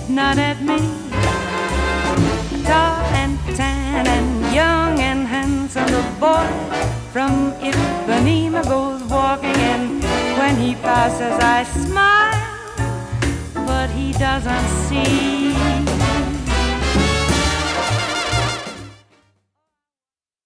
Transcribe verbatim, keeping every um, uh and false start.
not at me. Tall and tan and young and handsome, the boy from Ipanema goes walking, and when he passes I smile, but he doesn't see